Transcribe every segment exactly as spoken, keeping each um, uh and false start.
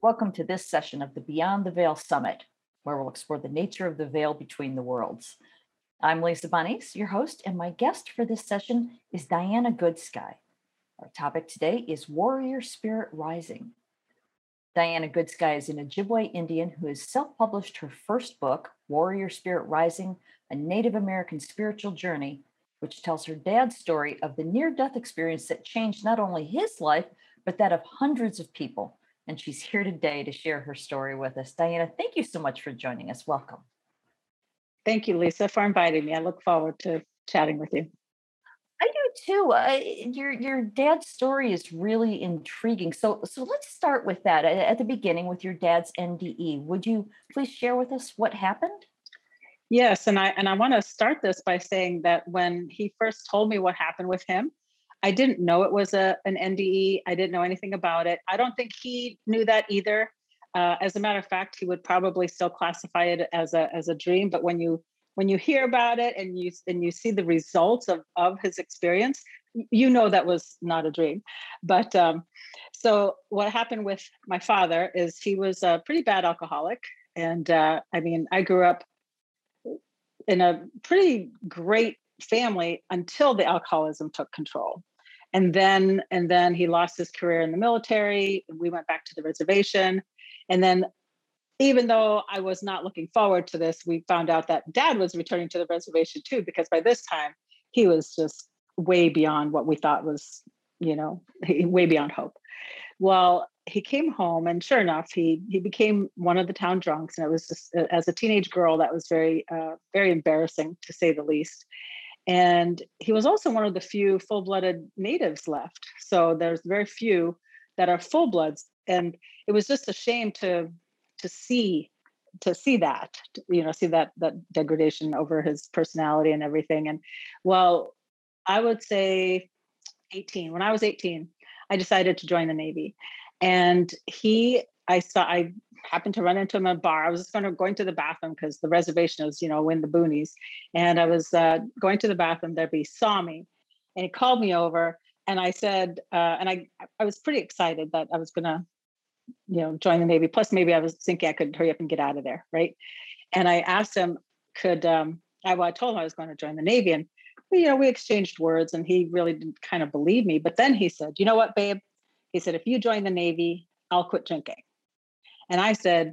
Welcome to this session of the Beyond the Veil Summit, where we'll explore the nature of the veil between the worlds. I'm Lisa Bonis, your host, and my guest for this session is Diana Goodsky. Our topic today is Warrior Spirit Rising. Diana Goodsky is an Ojibwe Indian who has self-published her first book, Warrior Spirit Rising, A Native American Spiritual Journey, which tells her dad's story of the near-death experience that changed not only his life, but that of hundreds of people. And she's here today to share her story with us. Diana, thank you so much for joining us. Welcome. Thank you, Lisa, for inviting me. I look forward to chatting with you. I do too. Uh, your your dad's story is really intriguing. So so let's start with that at, at the beginning with your dad's N D E. Would you please share with us what happened? Yes, and I and I want to start this by saying that when he first told me what happened with him, I didn't know it was a an N D E. I didn't know anything about it. I don't think he knew that either. Uh, as a matter of fact, he would probably still classify it as a as a dream. But when you when you hear about it and you and you see the results of of his experience, you know that was not a dream. But um, so what happened with my father is he was a pretty bad alcoholic, and uh, I mean I grew up in a pretty great family until the alcoholism took control. And then and then he lost his career in the military. We went back to the reservation. And then even though I was not looking forward to this, we found out that dad was returning to the reservation too, because by this time he was just way beyond what we thought was, you know, way beyond hope. Well, he came home and sure enough, he he became one of the town drunks. And it was just, as a teenage girl, that was very, uh, very embarrassing to say the least. And he was also one of the few full-blooded natives left. So there's very few that are full-bloods. And it was just a shame to to see to see that, you know, see that that degradation over his personality and everything. And well, I would say eighteen. When I was eighteen, I decided to join the Navy. And he, I saw, I happened to run into him in a bar. I was just going to going to the bathroom because the reservation is, you know, in the boonies. And I was uh, going to the bathroom there, but he saw me and he called me over. And I said, uh, and I, I was pretty excited that I was going to, you know, join the Navy. Plus, maybe I was thinking I could hurry up and get out of there, right? And I asked him, could, um, I, well, I told him I was going to join the Navy. And, you know, we exchanged words and he really didn't kind of believe me. But then he said, you know what, babe? He said, if you join the Navy, I'll quit drinking. And I said,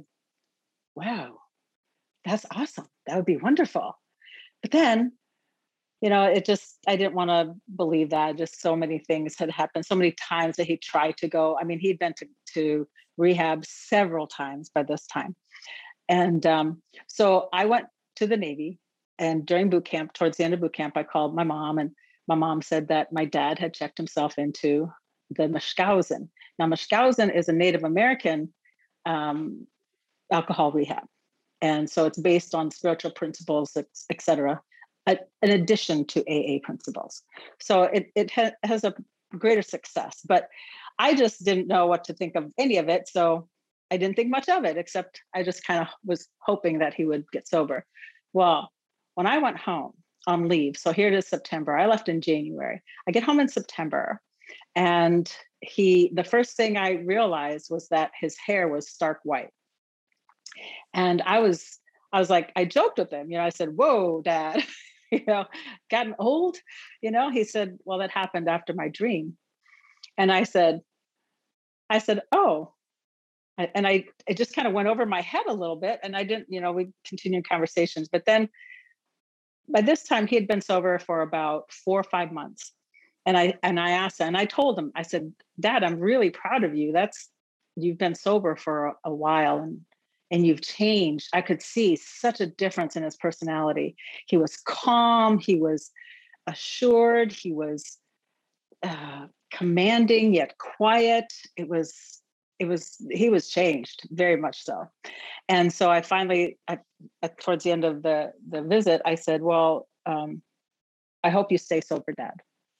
wow, that's awesome. That would be wonderful. But then, you know, it just, I didn't want to believe that. Just so many things had happened, so many times that he tried to go. I mean, he'd been to, to rehab several times by this time. And um, so I went to the Navy, and during boot camp, towards the end of boot camp, I called my mom, and my mom said that my dad had checked himself into the Mishkausen. Now, Mishkausen is a Native American um, alcohol rehab. And so it's based on spiritual principles, et cetera, in addition to A A principles. So it, it ha- has a greater success, but I just didn't know what to think of any of it. So I didn't think much of it, except I just kind of was hoping that he would get sober. Well, when I went home on leave, so here it is September, I left in January. I get home in September, and he, the first thing I realized was that his hair was stark white. And I was, I was like, I joked with him, you know, I said, whoa, Dad, you know, gotten old, you know, he said, well, that happened after my dream. And I said, I said, oh, and I, it just kind of went over my head a little bit, and I didn't, you know, we continued conversations, but then by this time he had been sober for about four or five months. And I, and I asked him, and I told him, I said, Dad, I'm really proud of you. That's, you've been sober for a, a while, and, and you've changed. I could see such a difference in his personality. He was calm. He was assured. He was uh, commanding yet quiet. It was, it was, he was changed very much so. And so I finally, I, at, towards the end of the, the visit, I said, well, um, I hope you stay sober, Dad.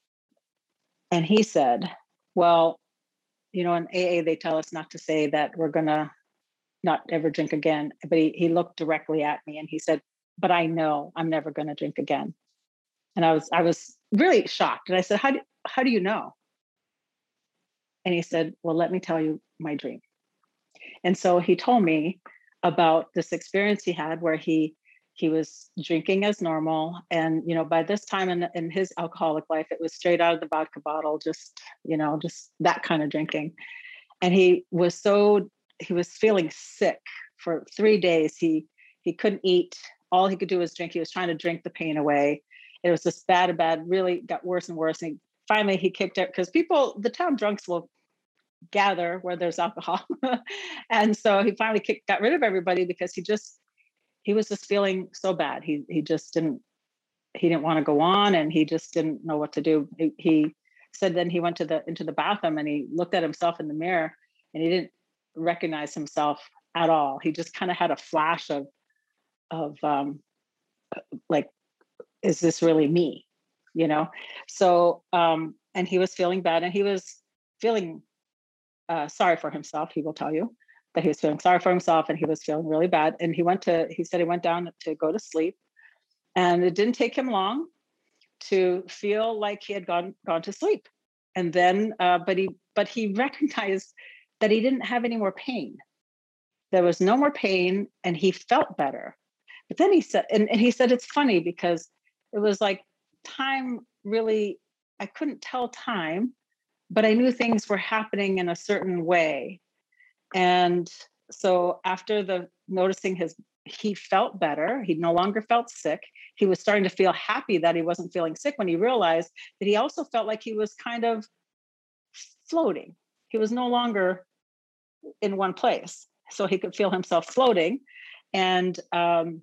And he said, well, you know, in A A, they tell us not to say that we're going to not ever drink again. But he, he looked directly at me and he said, but I know I'm never going to drink again. And I was, I was really shocked. And I said, how do, how do you know? And he said, well, let me tell you my dream. And so he told me about this experience he had where he he was drinking as normal. And, you know, by this time in, in his alcoholic life, it was straight out of the vodka bottle, just, you know, just that kind of drinking. And he was so, he was feeling sick for three days. He, he couldn't eat. All he could do was drink. He was trying to drink the pain away. It was just bad, bad, really got worse and worse. And he, finally he kicked it because people, the town drunks will gather where there's alcohol. And so he finally kicked, got rid of everybody because he just, he was just feeling so bad. He he just didn't he didn't want to go on, and he just didn't know what to do. He, he said then he went to the into the bathroom and he looked at himself in the mirror and he didn't recognize himself at all. He just kind of had a flash of of um, like, is this really me? You know? So um, and he was feeling bad, and he was feeling uh, sorry for himself. He will tell you that he was feeling sorry for himself and he was feeling really bad. And he went to, he said he went down to go to sleep, and it didn't take him long to feel like he had gone, gone to sleep. And then, uh, but he, but he recognized that he didn't have any more pain. There was no more pain and he felt better. But then he said, and, and he said, it's funny because it was like time really, I couldn't tell time, but I knew things were happening in a certain way. And so after the noticing his, he felt better. He no longer felt sick. He was starting to feel happy that he wasn't feeling sick when he realized that he also felt like he was kind of floating. He was no longer in one place. So he could feel himself floating. And um,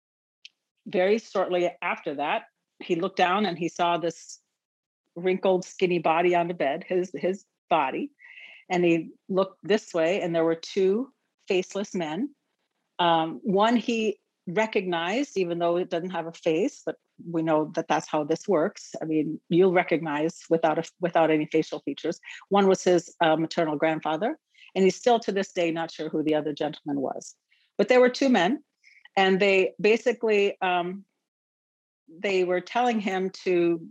very shortly after that, he looked down and he saw this wrinkled, skinny body on the bed, his, his body. And he looked this way, and there were two faceless men. Um, one he recognized, even though it doesn't have a face, but we know that that's how this works. I mean, you'll recognize without a, without any facial features. One was his uh, maternal grandfather, and he's still to this day not sure who the other gentleman was. But there were two men, and they basically um, they were telling him to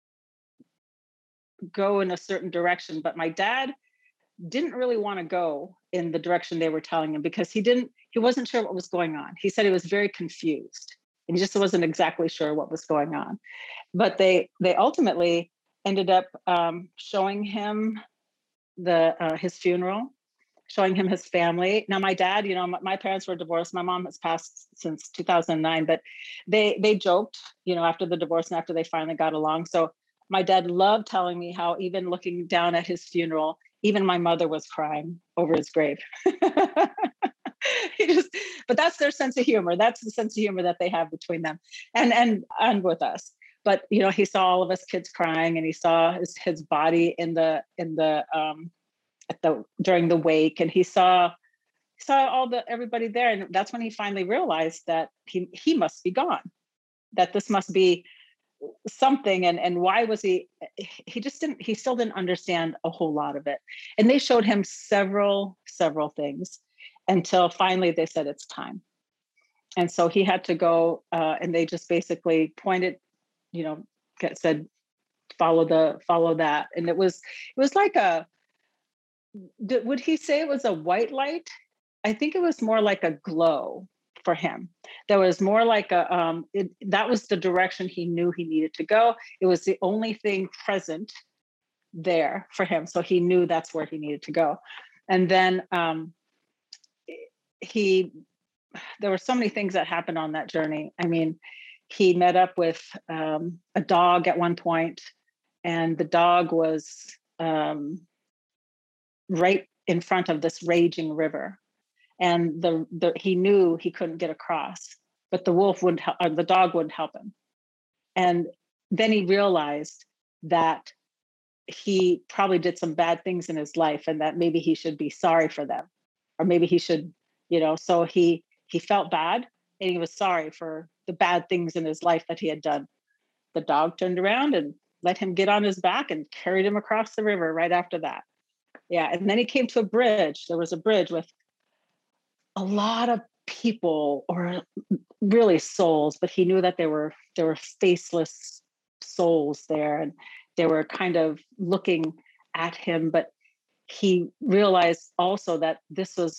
go in a certain direction. But my dad didn't really want to go in the direction they were telling him because he didn't, he wasn't sure what was going on. He said he was very confused and he just wasn't exactly sure what was going on. But they they ultimately ended up um, showing him the uh, his funeral, showing him his family. Now, my dad, you know, my, my parents were divorced. My mom has passed since two thousand nine, but they they joked, you know, after the divorce and after they finally got along. So my dad loved telling me how even looking down at his funeral, even my mother was crying over his grave. He just, but that's their sense of humor. That's the sense of humor that they have between them and and and with us. But you know, he saw all of us kids crying, and he saw his his body in the in the um at the during the wake, and he saw he saw all the everybody there, and that's when he finally realized that he he must be gone, that this must be something. And and why was he he just didn't he still didn't understand a whole lot of it. And they showed him several several things until finally they said it's time. And so he had to go, uh, and they just basically pointed, you know, said follow the follow that. And it was it was like a, would he say it was a white light? I think it was more like a glow for him. There was more like a, um, it, that was the direction he knew he needed to go. It was the only thing present there for him. So he knew that's where he needed to go. And then um, he, there were so many things that happened on that journey. I mean, he met up with um, a dog at one point, and the dog was um, right in front of this raging river. And the, the he knew he couldn't get across, but the wolf wouldn't help, or the dog wouldn't help him. And then he realized that he probably did some bad things in his life, and that maybe he should be sorry for them, or maybe he should, you know. So he he felt bad, and he was sorry for the bad things in his life that he had done. The dog turned around and let him get on his back and carried him across the river right after that. Yeah, and then he came to a bridge. There was a bridge with a lot of people, or really souls, but he knew that there were there were faceless souls there, and they were kind of looking at him. But he realized also that this was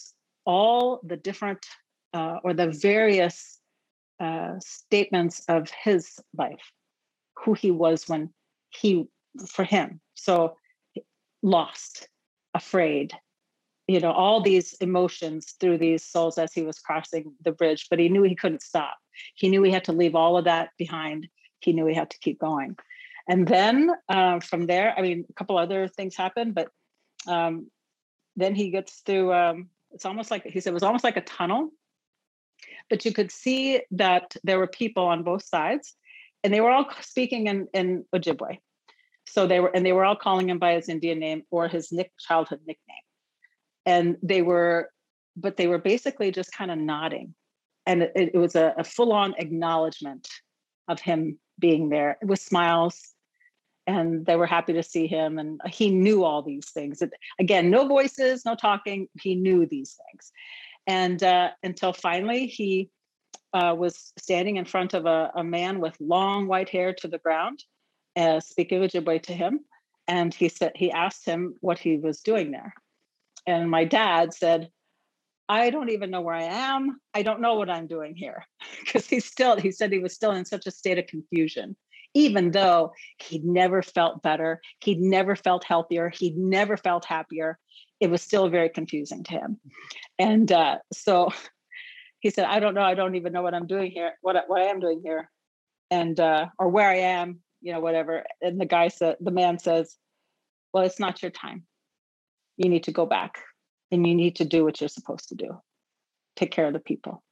all the different uh, or the various uh, statements of his life, who he was when he, for him. So lost, afraid, you know, all these emotions through these souls as he was crossing the bridge, but he knew he couldn't stop. He knew he had to leave all of that behind. He knew he had to keep going. And then uh, from there, I mean, a couple other things happened, but um, then he gets through, um, it's almost like, he said, it was almost like a tunnel, but you could see that there were people on both sides and they were all speaking in, in Ojibwe. So they were, and they were all calling him by his Indian name or his nick, childhood nickname. And they were, but they were basically just kind of nodding. And it, it was a, a full-on acknowledgement of him being there with smiles. And they were happy to see him. And he knew all these things. It, again, no voices, no talking. He knew these things. And uh, until finally he uh, was standing in front of a, a man with long white hair to the ground, uh, speaking Ojibwe to him. And he said, he asked him what he was doing there. And my dad said, I don't even know where I am. I don't know what I'm doing here. Because he's still, he said he was still in such a state of confusion, even though he'd never felt better. He'd never felt healthier. He'd never felt happier. It was still very confusing to him. And uh, so he said, I don't know. I don't even know what I'm doing here, what, what I am doing here. And, uh, or where I am, you know, whatever. And the guy said, the man says, well, it's not your time. You need to go back and you need to do what you're supposed to do. Take care of the people.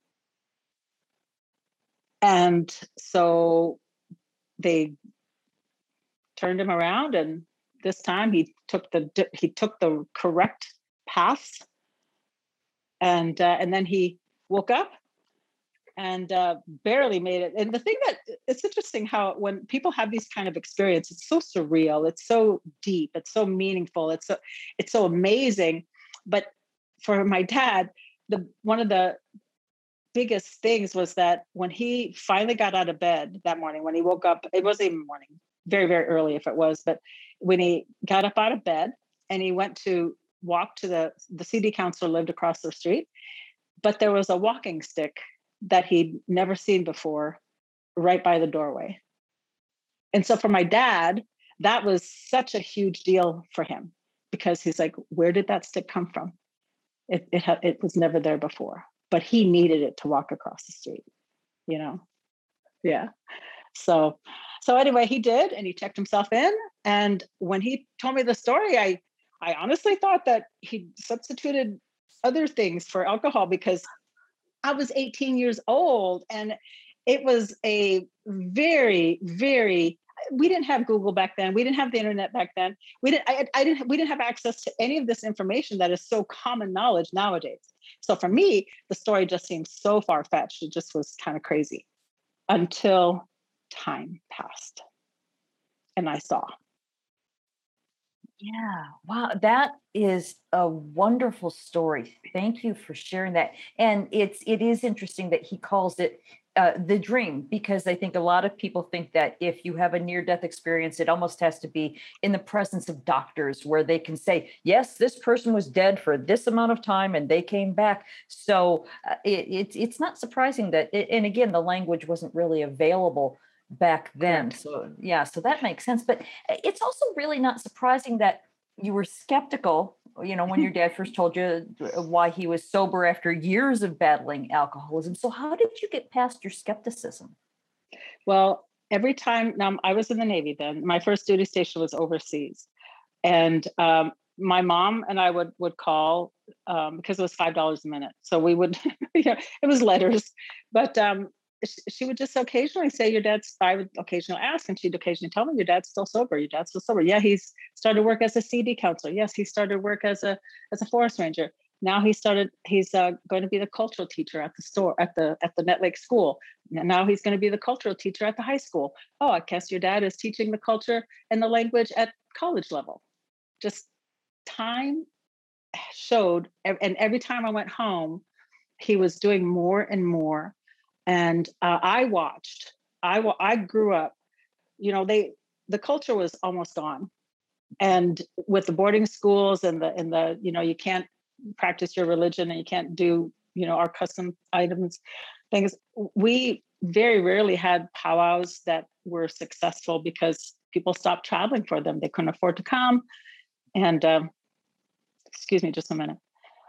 And so they turned him around, and this time he took the he took the correct path. And uh, and then he woke up and uh, barely made it. And the thing that it's interesting how when people have these kind of experiences, it's so surreal, it's so deep, it's so meaningful, it's so it's so amazing. But for my dad, the one of the biggest things was that when he finally got out of bed that morning, when he woke up, it wasn't even morning, very, very early if it was, but when he got up out of bed and he went to walk to the, the C D counselor lived across the street, but there was a walking stick that he'd never seen before right by the doorway. And so for my dad, that was such a huge deal for him because he's like, where did that stick come from? It it, ha- it was never there before, but he needed it to walk across the street, you know? Yeah. So, so anyway, he did, and he checked himself in. And when he told me the story, I, I honestly thought that he substituted other things for alcohol because I was eighteen years old, and it was a very, very, we didn't have Google back then. We didn't have the internet back then. We didn't, I, I didn't, we didn't have access to any of this information that is so common knowledge nowadays. So for me, the story just seemed so far-fetched. It just was kind of crazy until time passed and I saw. Yeah, wow, that is a wonderful story. Thank you for sharing that. And it's it is interesting that he calls it uh, the dream, because I think a lot of people think that if you have a near-death experience, it almost has to be in the presence of doctors where they can say, yes, this person was dead for this amount of time and they came back. So uh, it, it's it's not surprising that, it, and again, the language wasn't really available back then. Correct. So yeah, so that makes sense. But it's also really not surprising that you were skeptical, you know, when your dad first told you why he was sober after years of battling alcoholism. So how did you get past your skepticism? Well, every time, now I was in the Navy then, my first duty station was overseas. And um, my mom and I would would call um, because it was five dollars a minute. So we would, you know, it was letters, but um, sh- she would just occasionally say, your dad's, I would occasionally ask, and she'd occasionally tell me, your dad's still sober, your dad's still sober. Yeah, he's started work as a C D counselor. Yes, he started work as a as a forest ranger. Now he started, he's uh, going to be the cultural teacher at the store, at the at the Net Lake School. Now he's going to be the cultural teacher at the high school. Oh, I guess your dad is teaching the culture and the language at college level. Just time showed, and every time I went home, he was doing more and more. And uh, I watched. I wa- I grew up. You know, they the culture was almost gone, and with the boarding schools and the and the you know you can't practice your religion and you can't do, you know, our custom items, things. We very rarely had powwows that were successful because people stopped traveling for them. They couldn't afford to come. And um, excuse me, just a minute.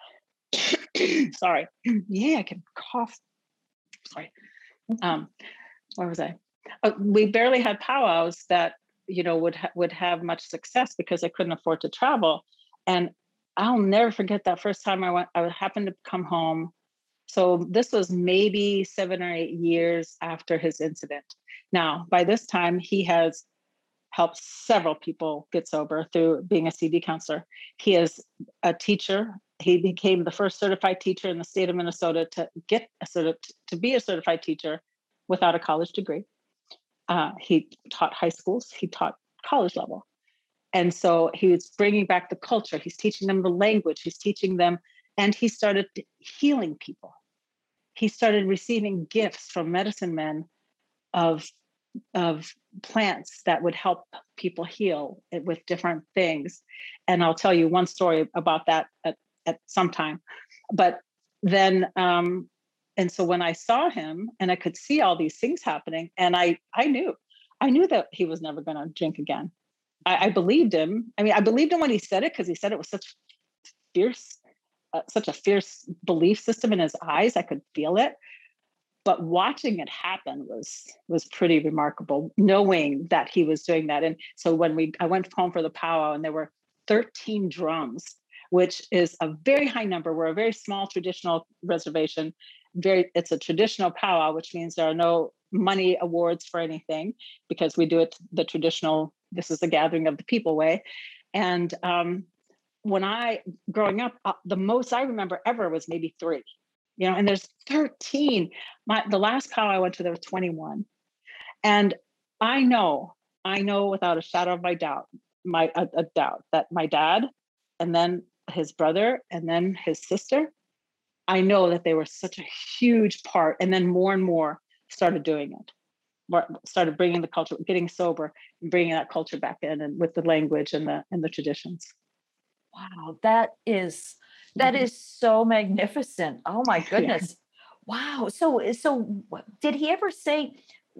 Sorry. Yeah, I can cough. Sorry. Um, where was I? Uh, we barely had powwows that, you know, would ha- would have much success because they couldn't afford to travel. And I'll never forget that first time I went. I happened to come home. So this was maybe seven or eight years after his incident. Now, by this time, he has helped several people get sober through being a C B counselor. He is a teacher. He became the first certified teacher in the state of Minnesota to get a certi- to be a certified teacher without a college degree. Uh, he taught high schools. He taught college level. And so he was bringing back the culture. He's teaching them the language. He's teaching them, and he started healing people. He started receiving gifts from medicine men of, of plants that would help people heal with different things. And I'll tell you one story about that at, at some time. But then, um, and so when I saw him and I could see all these things happening, and I, I knew, I knew that he was never going to drink again. I, I believed him. I mean, I believed him when he said it because he said it with such fierce, uh, such a fierce belief system in his eyes. I could feel it. But watching it happen was was pretty remarkable, knowing that he was doing that. And so when we, I went home for the powwow, and there were thirteen drums, which is a very high number. We're a very small traditional reservation. Very, it's a traditional powwow, which means there are no money awards for anything because we do it the traditional. This is the gathering of the people way. And um, when I growing up, uh, the most I remember ever was maybe three. You know, and there's thirteen. My the last cow I went to, there was twenty-one. And I know, I know without a shadow of my doubt, my a, a doubt that my dad, and then his brother, and then his sister, I know that they were such a huge part. And then more and more started doing it, more, started bringing the culture, getting sober, and bringing that culture back in, and with the language and the and the traditions. Wow, that is that Mhm. is so magnificent. Oh my Yeah. goodness. Wow. So so wh- did he ever say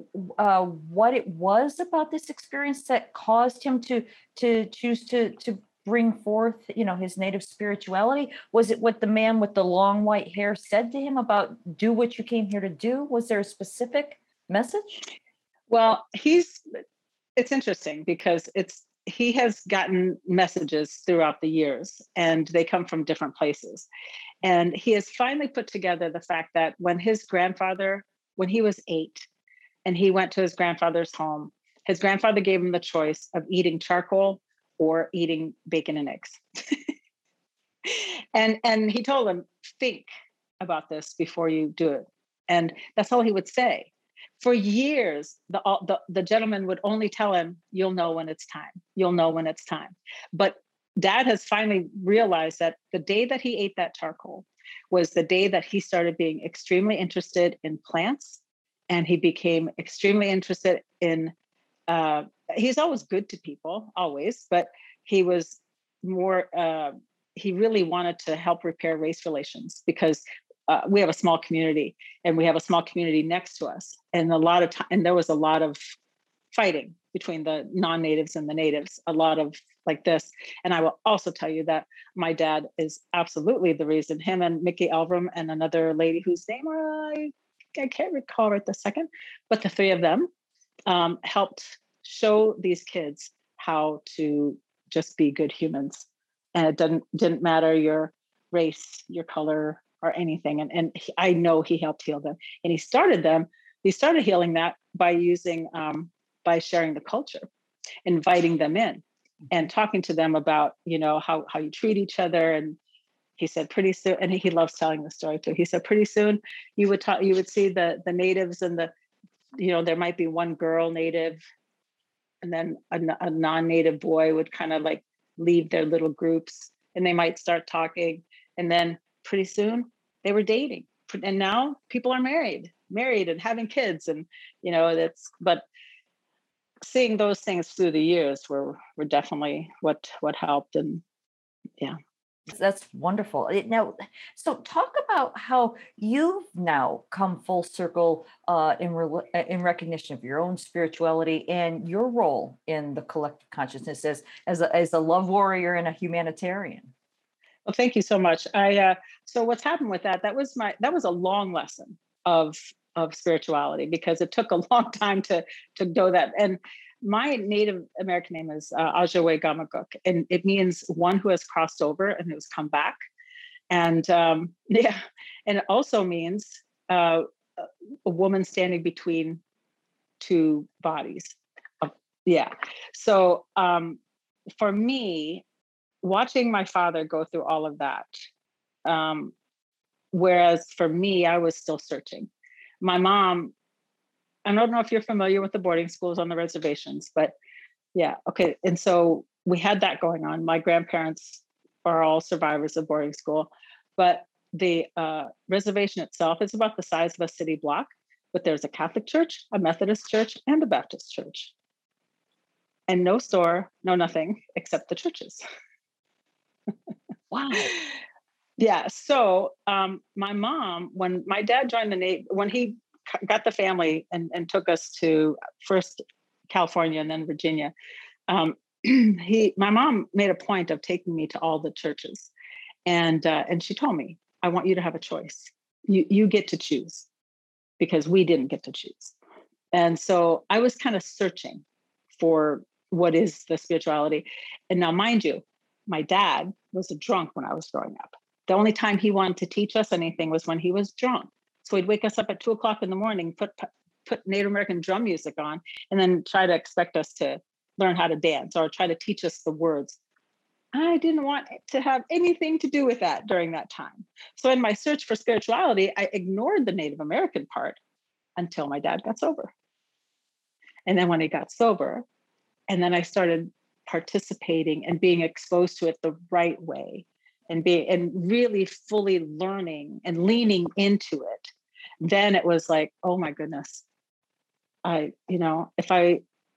uh, what it was about this experience that caused him to to choose to to bring forth, you know, his native spirituality? Was it what the man with the long white hair said to him about do what you came here to do? Was there a specific message? Well, he's it's interesting because it's he has gotten messages throughout the years, and they come from different places. And he has finally put together the fact that when his grandfather, when he was eight, and he went to his grandfather's home, his grandfather gave him the choice of eating charcoal or eating bacon and eggs. and and he told him, think about this before you do it. And that's all he would say. For years, the, all- the the gentleman would only tell him, "You'll know when it's time. You'll know when it's time." But Dad has finally realized that the day that he ate that charcoal was the day that he started being extremely interested in plants, and he became extremely interested in. Uh, he's always good to people, always, but he was more. Uh, he really wanted to help repair race relations because uh, we have a small community, and we have a small community next to us, and a lot of time, and there was a lot of fighting between the non-natives and the natives, a lot of like this. And I will also tell you that my dad is absolutely the reason. Him and Mickey Elvram and another lady whose name I I can't recall right this second, but the three of them um, helped show these kids how to just be good humans, and it didn't didn't matter your race, your color, or anything. And and he, I know he helped heal them, and he started them. He started healing that by using um, by sharing the culture, inviting them in, and talking to them about you know how how you treat each other. And he said pretty soon, and he loves telling the story too. He said pretty soon you would talk, you would see the the natives and the you know there might be one girl native, and then a, a non-native boy would kind of like leave their little groups, and they might start talking, and then pretty soon they were dating, and now people are married married and having kids. And you know that's but seeing those things through the years were were definitely what what helped. And yeah. That's wonderful. It, now, so talk about how you've now come full circle uh, in rel- uh, in recognition of your own spirituality and your role in the collective consciousness as as a, as a love warrior and a humanitarian. Well, thank you so much. I uh, so what's happened with that? That was my that was a long lesson of of spirituality because it took a long time to to know that. And my Native American name is uh, Ajawe Gamaguk, and it means one who has crossed over and who's come back. And um, yeah, and it also means uh, a a woman standing between two bodies. Uh, Yeah. So um, for me, watching my father go through all of that, um, whereas for me, I was still searching. My mom, I don't know if you're familiar with the boarding schools on the reservations, but yeah, okay. And so we had that going on. My grandparents are all survivors of boarding school, but the uh, reservation itself is about the size of a city block, but there's a Catholic church, a Methodist church, and a Baptist church, and no store, no nothing except the churches. Wow. Yeah. So um, my mom, when my dad joined the Navy, when he c- got the family and, and took us to first California and then Virginia, um, he, my mom made a point of taking me to all the churches, and uh, and she told me, "I want you to have a choice. You you get to choose because we didn't get to choose." And so I was kind of searching for what is the spirituality. And now, mind you, my dad was a drunk when I was growing up. The only time he wanted to teach us anything was when he was drunk. So he'd wake us up at two o'clock in the morning, put put Native American drum music on, and then try to expect us to learn how to dance or try to teach us the words. I didn't want to have anything to do with that during that time. So in my search for spirituality, I ignored the Native American part until my dad got sober. And then when he got sober, and then I started participating and being exposed to it the right way and being and really fully learning and leaning into it, then it was like, oh my goodness, I, you know, if I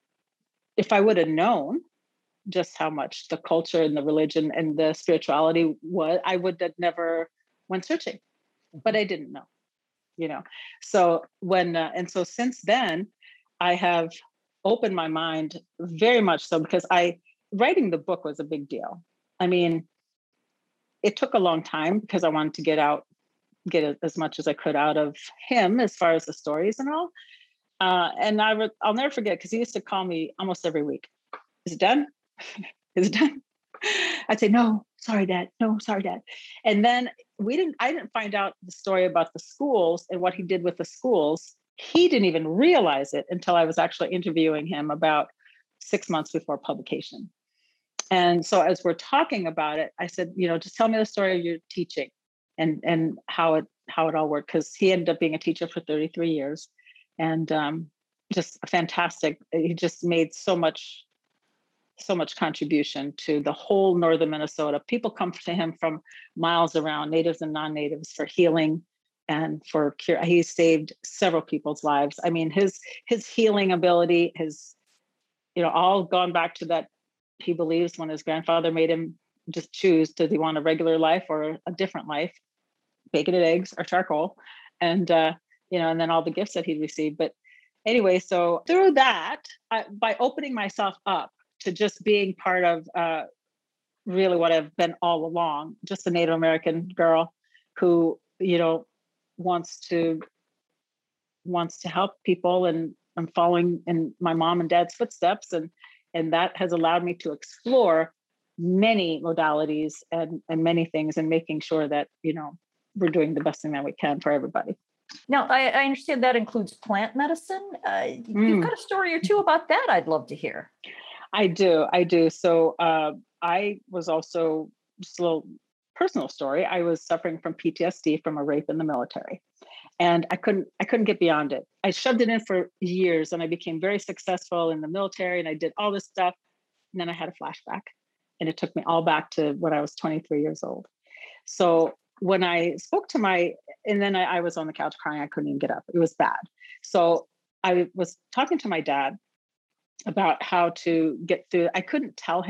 if I would have known just how much the culture and the religion and the spirituality was, I would have never went searching, but I didn't know, you know. So when uh, and so since then, I have opened my mind very much so because I writing the book was a big deal. I mean, it took a long time because I wanted to get out, get a- as much as I could out of him as far as the stories and all. Uh, and I would, I'll never forget because he used to call me almost every week. Is it done? Is it done? I'd say, no, sorry, Dad. No, sorry, Dad. And then we didn't, I didn't find out the story about the schools and what he did with the schools. He didn't even realize it until I was actually interviewing him about six months before publication. And so as we're talking about it, I said, you know, just tell me the story of your teaching and and how it how it all worked. Because he ended up being a teacher for thirty-three years and um, just a fantastic, he just made so much so much contribution to the whole northern Minnesota. People come to him from miles around, natives and non-natives, for healing and for cure. He saved several people's lives. I mean, his his healing ability, his, you know, all gone back to that he believes when his grandfather made him just choose, does he want a regular life or a different life, bacon and eggs or charcoal? And uh, you know, and then all the gifts that he'd received. But anyway, so through that, I, by opening myself up to just being part of uh, really what I've been all along, just a Native American girl who, you know, wants to wants to help people, and I'm following in my mom and dad's footsteps, and and that has allowed me to explore many modalities and and many things, and making sure that, you know, we're doing the best thing that we can for everybody. Now, I, I understand that includes plant medicine. Uh, you've Mm. got a story or two about that I'd love to hear. I do. I do. So uh, I was also, just a little personal story. I was suffering from P T S D from a rape in the military, and I couldn't. I couldn't get beyond it. I shoved it in for years, and I became very successful in the military, and I did all this stuff. And then I had a flashback, and it took me all back to when I was twenty-three years old. So when I spoke to my, and then I, I was on the couch crying. I couldn't even get up. It was bad. So I was talking to my dad about how to get through. I couldn't tell him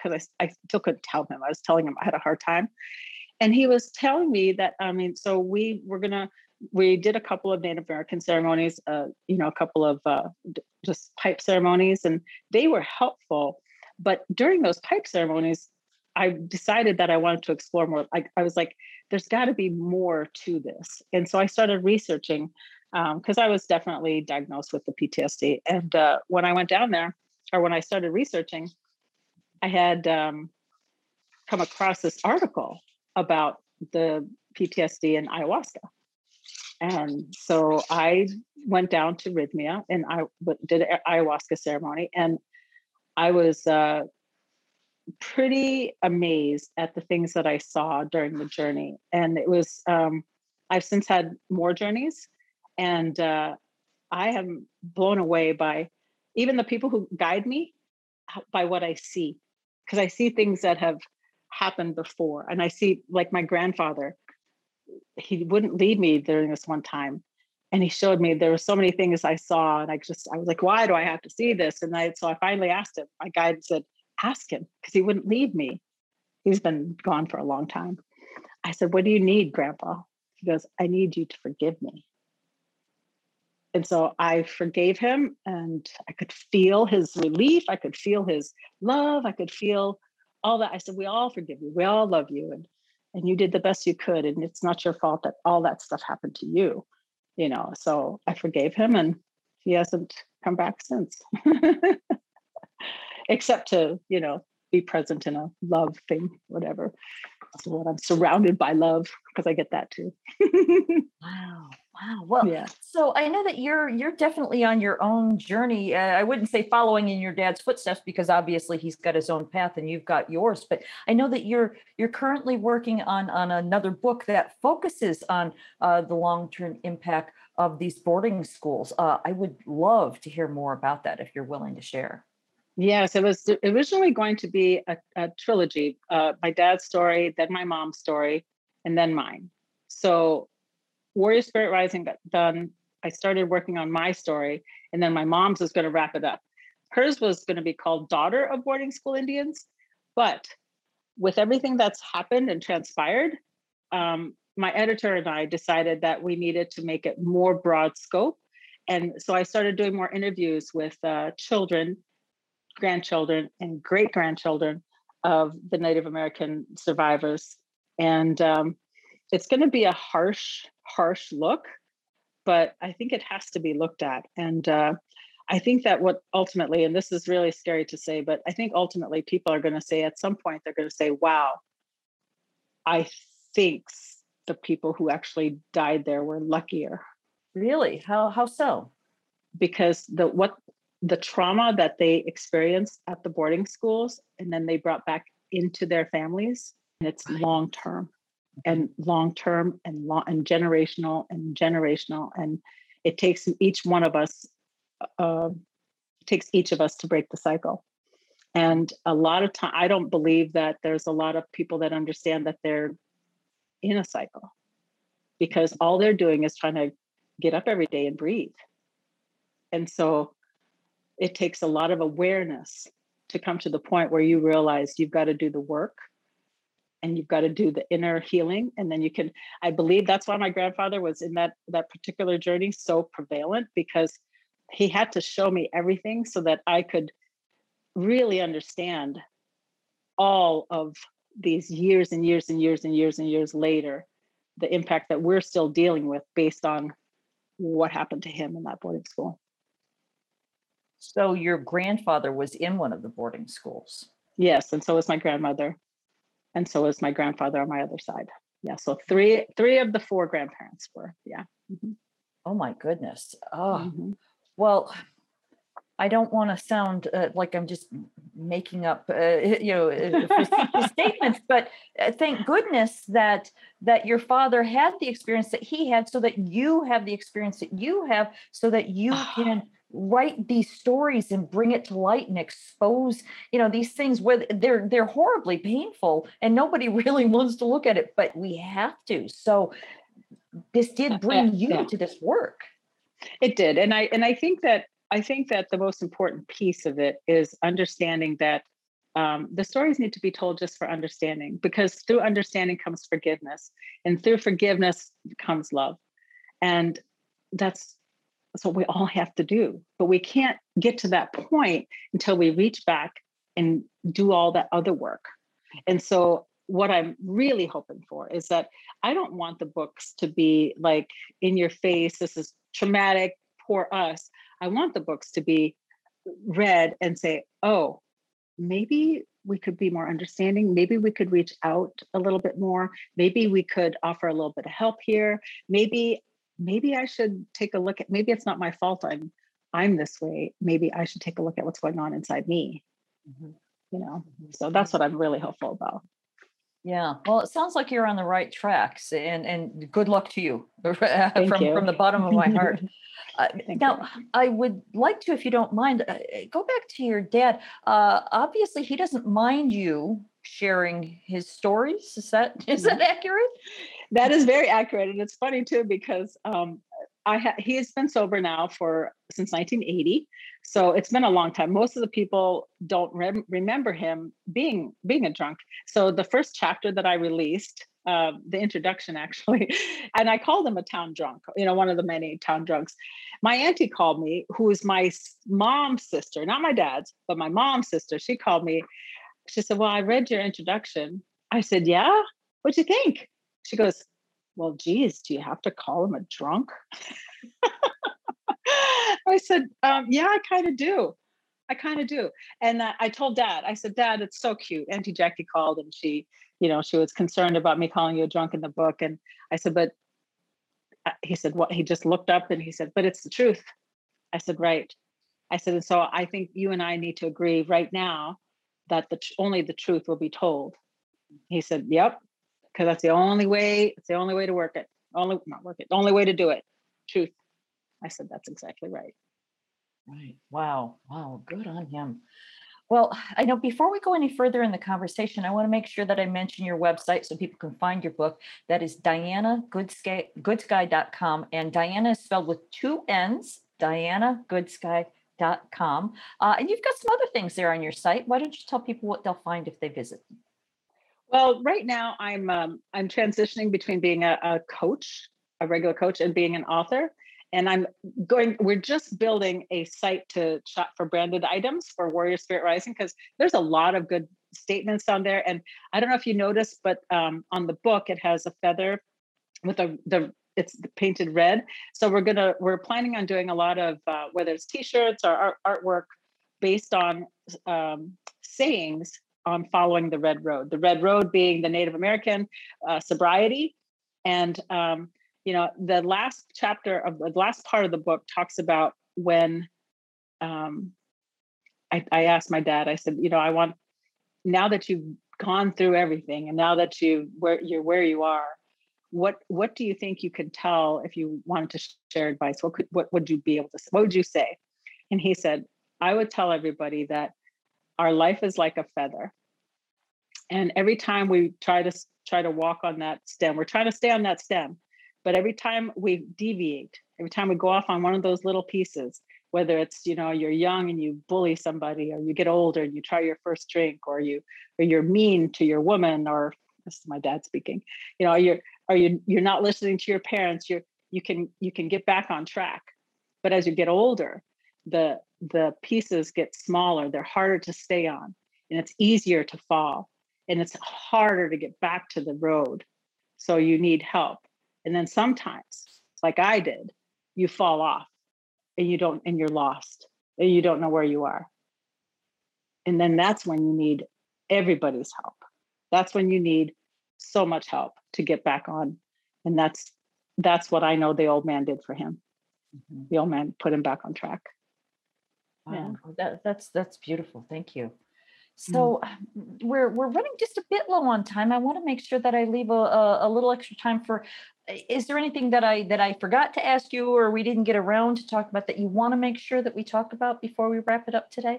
because I, I still couldn't tell him. I was telling him I had a hard time. And he was telling me that, I mean, so we were going to, we did a couple of Native American ceremonies, uh, you know, a couple of uh, d- just pipe ceremonies, and they were helpful. But during those pipe ceremonies, I decided that I wanted to explore more. I, I was like, there's got to be more to this. And so I started researching because um, I was definitely diagnosed with the P T S D. And uh, when I went down there, or when I started researching, I had um, come across this article about the P T S D and ayahuasca. And so I went down to Rhythmia and I w- did an ayahuasca ceremony. And I was uh, pretty amazed at the things that I saw during the journey. And it was, um, I've since had more journeys, and uh, I am blown away by even the people who guide me h- by what I see, because I see things that have happened before. And I see, like, my grandfather, he wouldn't leave me during this one time. And he showed me there were so many things I saw, and I just, I was like, why do I have to see this? And I, so I finally asked him, my guide said, ask him, because he wouldn't leave me. He's been gone for a long time. I said, what do you need, Grandpa? He goes, I need you to forgive me. And so I forgave him, and I could feel his relief. I could feel his love. I could feel all that. I said, we all forgive you. We all love you. And, and you did the best you could. And it's not your fault that all that stuff happened to you, you know? So I forgave him, and he hasn't come back since, except to, you know, be present in a love thing, whatever. So I'm surrounded by love, because I get that too. Wow. Wow. Well, Yeah. so I know that you're you're definitely on your own journey. Uh, I wouldn't say following in your dad's footsteps, because obviously he's got his own path and you've got yours. But I know that you're you're currently working on on another book that focuses on uh, the long-term impact of these boarding schools. Uh, I would love to hear more about that if you're willing to share. Yes, it was originally going to be a, a trilogy, uh, my dad's story, then my mom's story, and then mine. So Warrior Spirit Rising got done. I started working on my story, and then my mom's was going to wrap it up. Hers was going to be called Daughter of Boarding School Indians. But with everything that's happened and transpired, um, my editor and I decided that we needed to make it more broad scope. And so I started doing more interviews with uh, children, grandchildren, and great grandchildren of the Native American survivors. And um, it's going to be a harsh, harsh look, but I think it has to be looked at. And uh, I think that what ultimately, and this is really scary to say, but I think ultimately people are going to say at some point, they're going to say, wow, I think the people who actually died there were luckier. Really? How how so? Because the what the trauma that they experienced at the boarding schools, and then they brought back into their families, and it's Right. long term and long term and long and generational and generational, and it takes each one of us uh, it takes each of us to break the cycle. And a lot of time, I don't believe that there's a lot of people that understand that they're in a cycle, because all they're doing is trying to get up every day and breathe. And so it takes a lot of awareness to come to the point where you realize you've got to do the work, and you've got to do the inner healing. And then you can, I believe that's why my grandfather was in that that particular journey so prevalent, because he had to show me everything so that I could really understand all of these years and years and years and years and years later, the impact that we're still dealing with based on what happened to him in that boarding school. So your grandfather was in one of the boarding schools. Yes, and so was my grandmother, and so was my grandfather on my other side. Yeah, so three three of the four grandparents were. Yeah. Mm-hmm. Oh my goodness. Oh, Mm-hmm. well, I don't want to sound uh, like I'm just making up, uh, you know, uh, facetious statements, but uh, thank goodness that that your father had the experience that he had, so that you have the experience that you have, so that you can write these stories and bring it to light and expose, you know, these things where they're they're horribly painful and nobody really wants to look at it, but we have to. So this did Yeah, bring you yeah, to this work. it did, and I and I think that I think that the most important piece of it is understanding that um, the stories need to be told just for understanding, because through understanding comes forgiveness, and through forgiveness comes love. And that's that's what we all have to do. But we can't get to that point until we reach back and do all that other work. And so what I'm really hoping for is that I don't want the books to be like in your face, this is traumatic, poor us. I want the books to be read and say, oh, maybe we could be more understanding. Maybe we could reach out a little bit more. Maybe we could offer a little bit of help here. Maybe, maybe I should take a look at, maybe it's not my fault I'm I'm this way. Maybe I should take a look at what's going on inside me. Mm-hmm. You know, so that's what I'm really hopeful about. Yeah, well, it sounds like you're on the right tracks, and and good luck to you from you. from the bottom of my heart. Uh, now, you. I would like to, if you don't mind, uh, go back to your dad. Uh, obviously, he doesn't mind you sharing his stories. Is that is that accurate? That is very accurate, and it's funny too because um, I ha- he has been sober now for since nineteen eighty, so it's been a long time. Most of the people don't rem- remember him being being a drunk. So the first chapter that I released, uh, the introduction actually, and I called him a town drunk. You know, one of the many town drunks. My auntie called me, who is my mom's sister, not my dad's, but my mom's sister. She called me. She said, "Well, I read your introduction." I said, "Yeah, what'd you think?" She goes, "Well, geez, do you have to call him a drunk?" I said, um, "Yeah, I kind of do. I kind of do." And uh, I told Dad, I said, "Dad, it's so cute." Auntie Jackie called and she, you know, she was concerned about me calling you a drunk in the book. And I said, "But," uh, he said, "What?" He just looked up and he said, "But it's the truth." I said, "Right." I said, "And so I think you and I need to agree right now that the only the truth will be told." He said, "Yep." Because that's the only way, it's the only way to work it. Only, not work it, the only way to do it. Truth. I said, that's exactly right. Right. Wow. Wow. Good on him. Well, I know before we go any further in the conversation, I want to make sure that I mention your website so people can find your book. That is diana goodsky dot com. And Diana is spelled with two N's, diana goodsky dot com. Uh, and you've got some other things there on your site. Why don't you tell people what they'll find if they visit? Well, right now I'm um, I'm transitioning between being a, a coach, a regular coach, and being an author. And I'm going. We're just building a site to shop for branded items for Warrior Spirit Rising because there's a lot of good statements on there. And I don't know if you noticed, but um, on the book it has a feather with a the it's painted red. So we're gonna we're planning on doing a lot of uh, whether it's T-shirts or art, artwork based on um, sayings on following the red road, the red road being the Native American uh, sobriety. And, um, you know, the last chapter of the last part of the book talks about when um, I, I asked my dad, I said, you know, I want, now that you've gone through everything and now that you where you're where you are, what what do you think you could tell if you wanted to share advice? What could what would you be able to say? What would you say? And he said, I would tell everybody that our life is like a feather. And every time we try to try to walk on that stem, we're trying to stay on that stem. But every time we deviate, every time we go off on one of those little pieces, whether it's, you know, you're young and you bully somebody, or you get older and you try your first drink, or you or you're mean to your woman, or this is my dad speaking, you know, you're or you you're not listening to your parents, you're you can you can get back on track. But as you get older, the the pieces get smaller, they're harder to stay on, and it's easier to fall, and it's harder to get back to the road. So you need help. And then sometimes, like I did, you fall off and you don't, and you're lost and you don't know where you are. And then that's when you need everybody's help. That's when you need so much help to get back on. And that's that's what I know the old man did for him. Mm-hmm. The old man put him back on track. Wow, yeah. that, that's that's beautiful. Thank you. So mm. we're we're running just a bit low on time. I want to make sure that I leave a, a, a little extra time for. Is there anything that I that I forgot to ask you, or we didn't get around to talk about that you want to make sure that we talk about before we wrap it up today?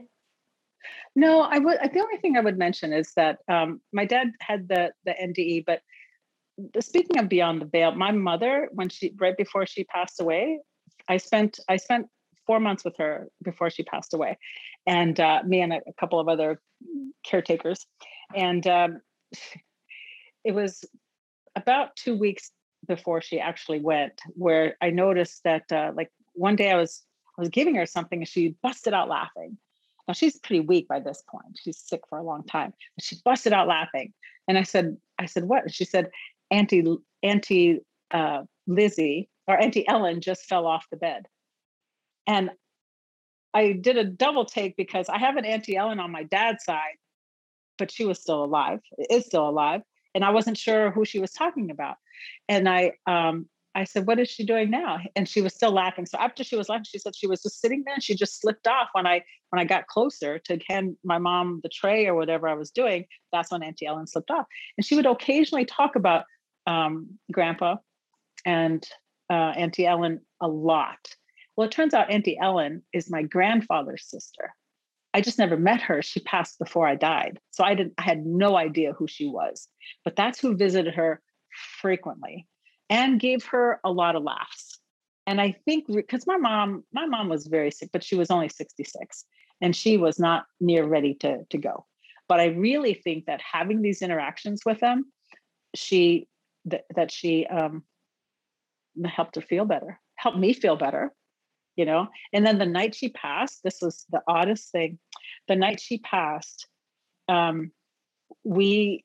No, I would. The only thing I would mention is that um, my dad had the the N D E, but speaking of Beyond the Veil, my mother, when she right before she passed away, I spent I spent four months with her before she passed away, and uh, me and a, a couple of other caretakers. And um, it was about two weeks before she actually went, where I noticed that uh, like one day I was I was giving her something and she busted out laughing. Now she's pretty weak by this point. She's sick for a long time. But she busted out laughing. And I said, I said, what? And she said, Auntie, Auntie uh, Lizzie or Auntie Ellen just fell off the bed. And I did a double take because I have an Auntie Ellen on my dad's side, but she was still alive, is still alive. And I wasn't sure who she was talking about. And I um, I said, what is she doing now? And she was still laughing. So after she was laughing, she said she was just sitting there and she just slipped off when I when I got closer to hand my mom the tray or whatever I was doing. That's when Auntie Ellen slipped off. And she would occasionally talk about um, Grandpa and uh, Auntie Ellen a lot. Well, it turns out Auntie Ellen is my grandfather's sister. I just never met her. She passed before I died. So I didn't, I had no idea who she was, but that's who visited her frequently and gave her a lot of laughs. And I think because my mom, my mom was very sick, but she was only sixty-six and she was not near ready to, to go. But I really think that having these interactions with them, she, th- that she um, helped her feel better, helped me feel better. You know, and then the night she passed, this was the oddest thing. The night she passed, um, we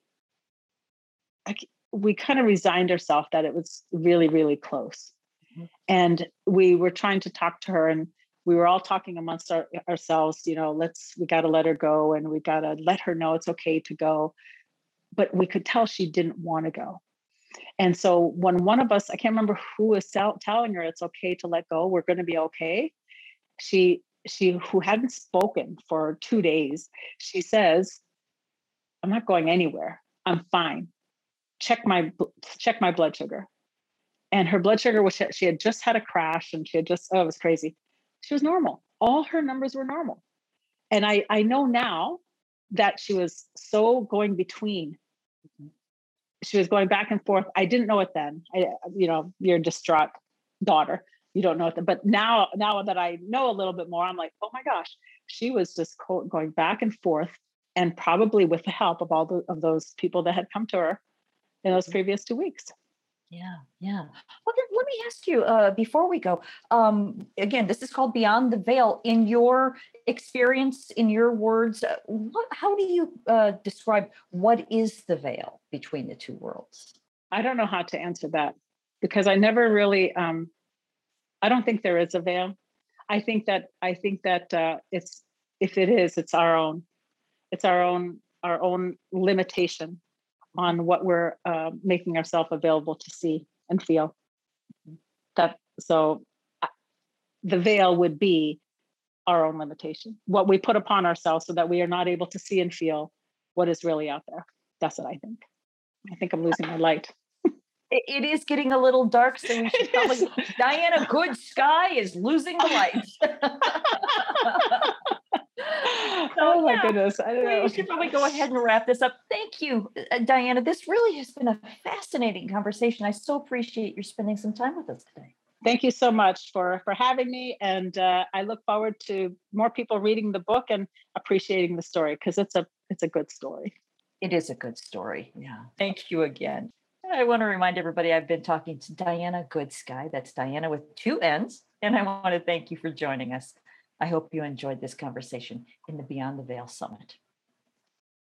we kind of resigned ourselves that it was really, really close. Mm-hmm. And we were trying to talk to her, and we were all talking amongst our, ourselves. You know, let's we got to let her go, and we got to let her know it's okay to go. But we could tell she didn't want to go. And so when one of us, I can't remember who was tell, telling her it's okay to let go, we're going to be okay. She, she, who hadn't spoken for two days, she says, I'm not going anywhere. I'm fine. Check my, check my blood sugar. And her blood sugar was, she had just had a crash and she had just, oh, it was crazy. She was normal. All her numbers were normal. And I, I know now that she was so going between. She was going back and forth. I didn't know it then. I, you know, you're a distraught daughter. You don't know it then. But now, now that I know a little bit more, I'm like, oh my gosh, she was just co- going back and forth, and probably with the help of all the, of those people that had come to her in those previous two weeks. Yeah, yeah. Well, then let me ask you uh, before we go. Um, again, this is called Beyond the Veil. In your experience, in your words, uh, what? How do you uh, describe what is the veil between the two worlds? I don't know how to answer that because I never really. Um, I don't think there is a veil. I think that I think that uh, it's if it is, it's our own. It's our own our own limitation on what we're uh, making ourselves available to see and feel. That so uh, the veil would be our own limitation, what we put upon ourselves so that we are not able to see and feel what is really out there. That's what I think. I think I'm losing my light. It, it is getting a little dark, so we should probably, Diana Good Sky is losing the lights. So, oh my yeah, goodness. I don't know. we should probably go ahead and wrap this up. Thank you, uh, Diana. This really has been a fascinating conversation. I so appreciate you spending some time with us today. Thank you so much for, for having me. And uh, I look forward to more people reading the book and appreciating the story because it's a it's a good story. It is a good story. Yeah. Thank you again. I want to remind everybody I've been talking to Diana Good Sky. That's Diana with two N's. And I want to thank you for joining us. I hope you enjoyed this conversation in the Beyond the Veil Summit.